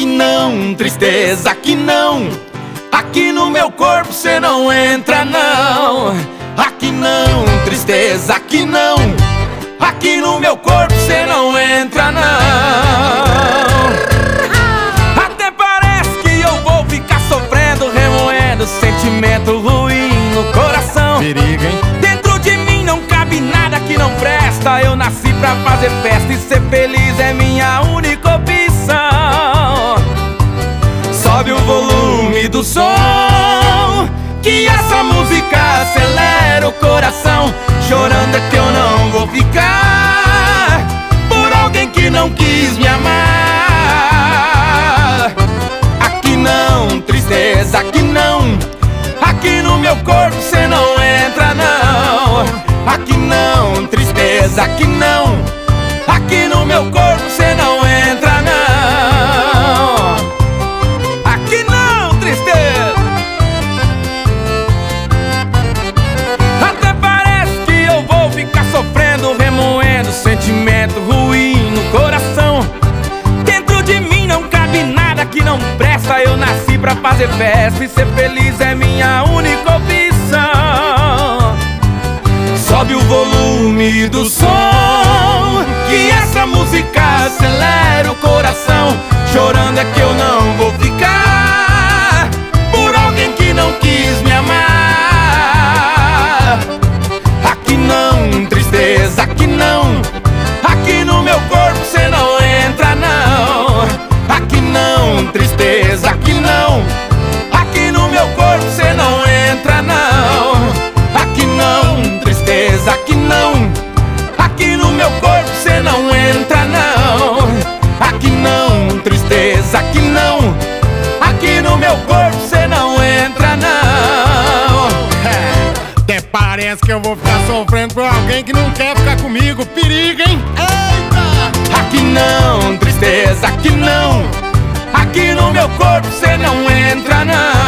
Aqui não, tristeza, aqui não. Aqui no meu corpo cê não entra não. Aqui não, tristeza, aqui não. Aqui no meu corpo cê não entra não. Até parece que eu vou ficar sofrendo, remoendo sentimento ruim no coração. Perigo, hein? Dentro de mim não cabe nada que não presta. Eu nasci pra fazer festa e ser feliz é minha única opção. Sobe o volume do som, que essa música acelera o coração. Chorando é que eu não vou ficar por alguém que não quis me amar. Aqui não, tristeza, aqui não. Aqui no meu corpo cê não entra não. Aqui não, tristeza, aqui não. Aqui no meu corpo cê não entra não. Aqui não, tristeza. Até parece que eu vou ficar sofrendo, remoendo sentimento ruim no coração. Dentro de mim não cabe nada que não presta. Eu nasci pra fazer festa e ser feliz é minha única opção. Sobe o volume do som, que essa música acelera o coração. Chorando é que eu não vou ficar por alguém que não quis me amar. Aqui não, tristeza, aqui não. Aqui no meu corpo cê não entra não. Aqui não, tristeza, aqui não. Aqui no meu corpo cê não entra não. Aqui não, tristeza, aqui não. Aqui no meu corpo cê não entra não. Aqui não, tristeza, aqui não. Aqui no meu corpo cê não entra não. Até parece que eu vou ficar sofrendo por alguém que não quer ficar comigo. Perigo, hein? Eita! Aqui não, tristeza, aqui não. Aqui no meu corpo cê não entra não.